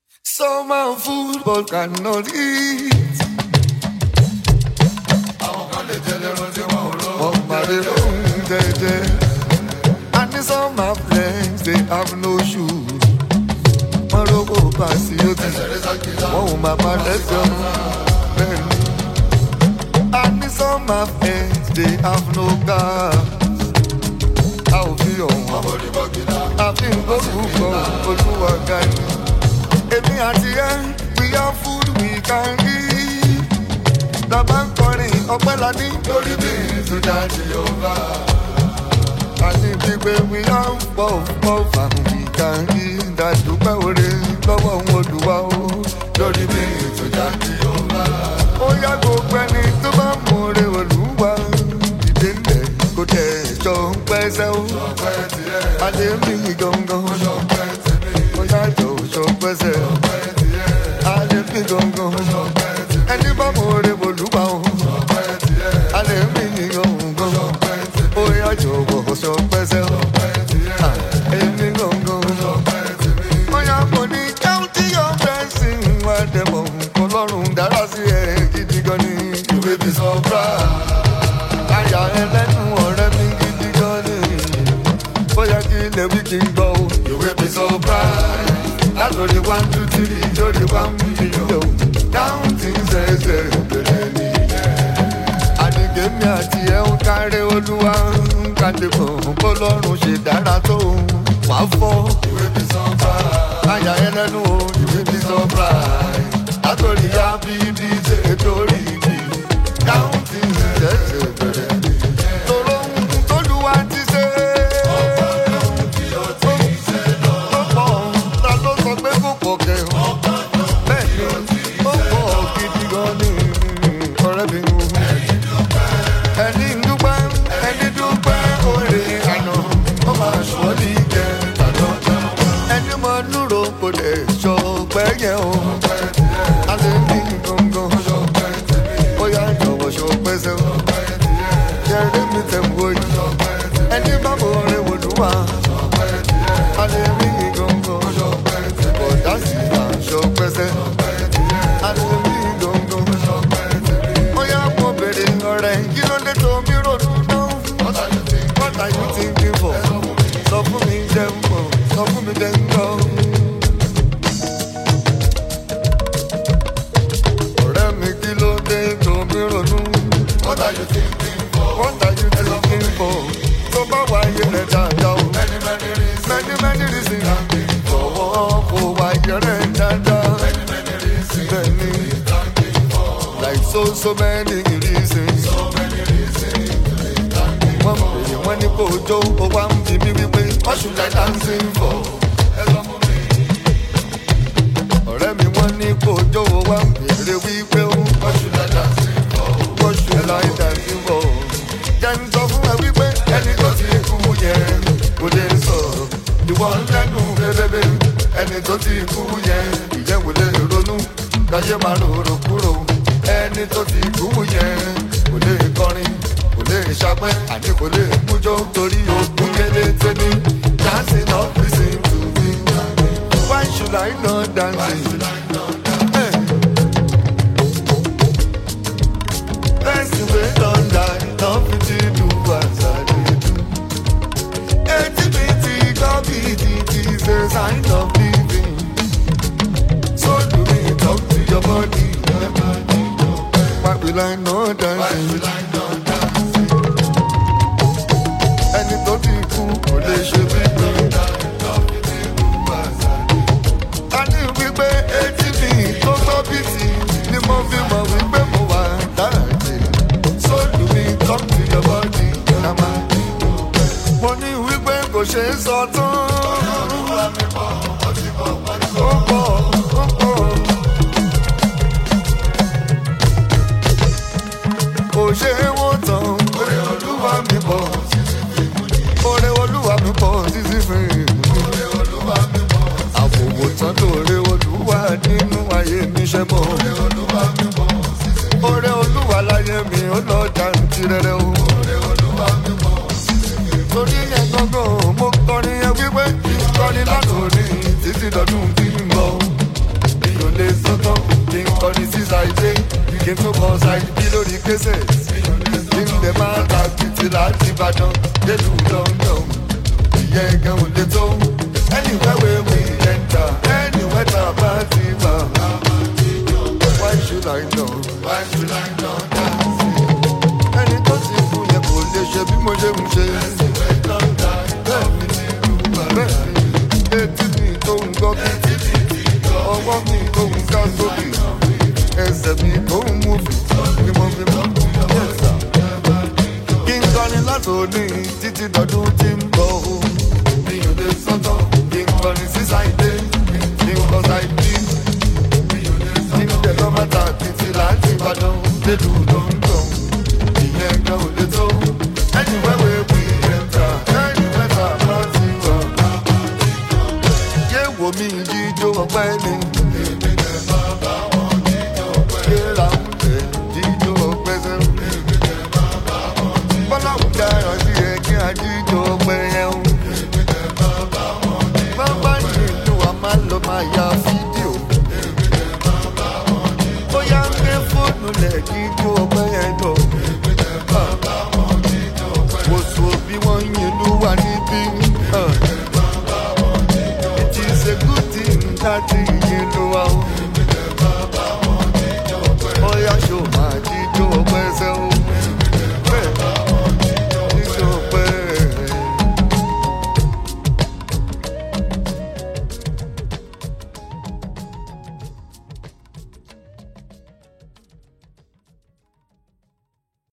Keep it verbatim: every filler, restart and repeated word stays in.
Some are food but cannot eat. Wọ́n máa lè lóhun jẹ́jẹ́. And some have legs, they have no shoes. Wọ́n lówó pàṣẹ ó ti. Wọ́n ò máa máa lẹ́sẹ̀ bẹ́ẹ̀ ni. And some have heads, they have no cars. A ò fi ọ̀wọ́n. Àfi gbógun kan olúwa ga ni. Èmi àti ẹ́, we have food we can eat. Tàbá ń kọrin ọpẹ́ la ní lórí bí ìtújà Jèhófà. Àti gbígbé we have puff puff and we can eat. Dàdúpẹ́ oore lọ́wọ́ òun Olúwa o lórí bí ìtújà Jèhófà. Ó yá gbogbo ẹni tó bá mú oore Olúwa. Ìdè ńlẹ̀ kò tẹ̀ ẹ̀jọ̀ ń pẹ́sẹ́ o. Adé mi gangan. Ó yá jọ ṣọpẹ́sẹ̀. Adé mi gangan. Ẹni bá mú oore Olúwa o. Adé mi gangan. Ó yá jọ̀wọ́ ṣọpẹ́sẹ̀. Èmi gangan. Ó yá mo ní county your blessing wá dẹ̀mọ̀. Ọlọ́run dára sí ẹ gidi gan ni. Ìwé bí sọ́fra. Àyà ẹlẹ́nu ọ̀rẹ́ mi gidi gan ni. Bóyá kí ilẹ̀ wí kí n gbọ́ o. Ìwé bí sọ́fra. Látòrí one two three lórí one million. Dáhùn tí ń ṣẹ̀ṣẹ̀ bẹ̀rẹ̀ nìyẹn. Àdìgẹ́mi àti ẹ̀ ń kárẹ́ Olúwa ń kàdé mọ̀. Bọ́lọ́run ṣe dára tó wà fọ́. Ìwé bí sọ́fra. Àyà ẹlẹ́nu o. Ìwé bí sọ́fra. Látòrí yá bí bí ṣe torí ìdí. Dáhùn tí ń ṣẹ̀ṣẹ̀ bẹ̀rẹ̀ nìyẹn. Tòrò ń tólúwa ti ṣe. Ẹni bá mo rẹ Olúwa, alẹ́ rí gangan, bọ̀dá sì máa ṣọpẹ́sẹ́, alẹ́ rí gangan. Ó yá mo bèrè ọ̀rẹ́, kí ló dé tó mi ròdù náà? What are you thinking for? Sọ fún mi jẹ́ ń bọ̀, sọ fún mi jẹ́ ń gbọ́. Ọ̀rẹ́ mi kí ló dé tó mi ròdù? What are you thinking for? What are you thinking for? Tó bá wáyé rẹ̀ dáadáa o. Many many reasons. Many many reasons. Fọwọ́ kò wáyé rẹ̀ dáadáa. Many many reasons. Many. Like so so many reasons. So many reasons. Wọ́n bèrè wọ́n ní kò jó o wá ń bí mi wípé what should I dancing for? Ẹ sọ fún mi. Ọ̀rẹ́ mi wọ́n ní kò jó o wá ń bèrè wípé o what should I dancing for? What should I dancing for? Jẹ́ ń sọ fún ẹ wípé ẹni tó ti kú yẹn kò lè sọ̀rọ̀. Ìwọ ń lẹ́nu bébébé ẹni tó ti kú yẹn ìyẹn kò lè ronú. Láyé máa rorò kúrò. Ẹni tó ti kú yẹn kò lè kọrin kò lè ṣapẹ́ àní kò lè mújó torí ogun kélété ní. Dancing not listen to me. Why should I not dancing? Hey. Person wey don die no fit do as I dey do. Eighty-bitty gobidity is a sign of living. So do me talk to your body. Why will I not dancing? Ẹni tó ti kú kò lè ṣe bíbí. A ní wípé etí mi tó gbọ́ bìtì ni mo fi mọ̀ wípé mo wà dáàdì. So do me talk to your body. Mo ní wípé kò ṣe é sọ tán. Ó pọ̀ ó pọ̀. Kò ṣe é wò tán. Oore Olúwa mi pọ̀. Oore Olúwa mi pọ̀ títí fún mi. Àbòwò tán lóore Olúwa nínú ayé mi ṣe mọ́. Oore Olúwa láyé mi ó lọ jàǹtìrẹrẹ o. Torí yẹn gangan mo kọrin yẹn wípé ìkọrin látòrí títí dọdún tí ń bọ̀. kí n tó kọ ṣáìdì bí lórí kéṣẹ̀ kí n lè máa ta títí láti Ìbàdàn délùú London ìyẹn gan ò lè tó anywhere where we enter anywhere tá a bá ti bá why should I know why should I know ẹni tó ti kú yẹn kò lè ṣe bí mo ṣe ń ṣe bẹ́ẹ̀ ni etí mi tó ń gbọ́ kí ọwọ́ mi tó ń ká sókè ẹsẹ̀ mi tó ń mú ni mo fi mọ́ yẹ̀sà kí n kọrin látòní títí dọ̀dún tí ń bọ̀ o mi ò lè sọ́tọ̀ kí n kọrin sí ṣáìdé kí n kọ ṣáìdé kí n tẹ̀ lọ́mọ́ta títí láti Ìbàdàn délùú London ìyẹn gan ò lè tó anywhere where we enter anywhere tá a bá ti wà. yé wo mi jíjó ọpẹ́ ni.